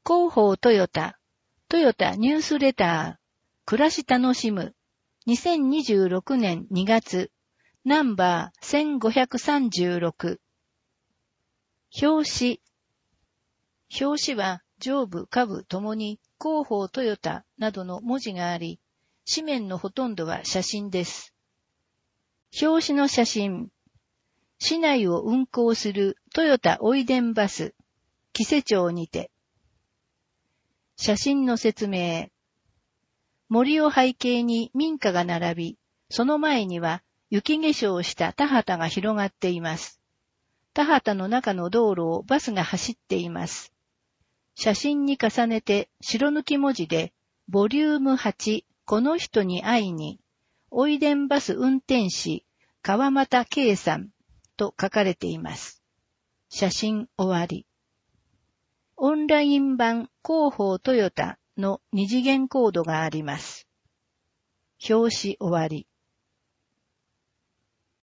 広報トヨタ、トヨタニュースレター、暮らし楽しむ、2026年2月、ナンバー1536。表紙は上部下部ともに広報トヨタなどの文字があり、紙面のほとんどは写真です。表紙の写真。市内を運行するトヨタおいでんバス、木瀬町にて。写真の説明。森を背景に民家が並び、その前には雪化粧した田畑が広がっています。田畑の中の道路をバスが走っています。写真に重ねて白抜き文字で、ボリューム8、この人に会いに、おいでんバス運転士、川又圭さんと書かれています。写真終わり。オンライン版広報トヨタの二次元コードがあります。表紙終わり。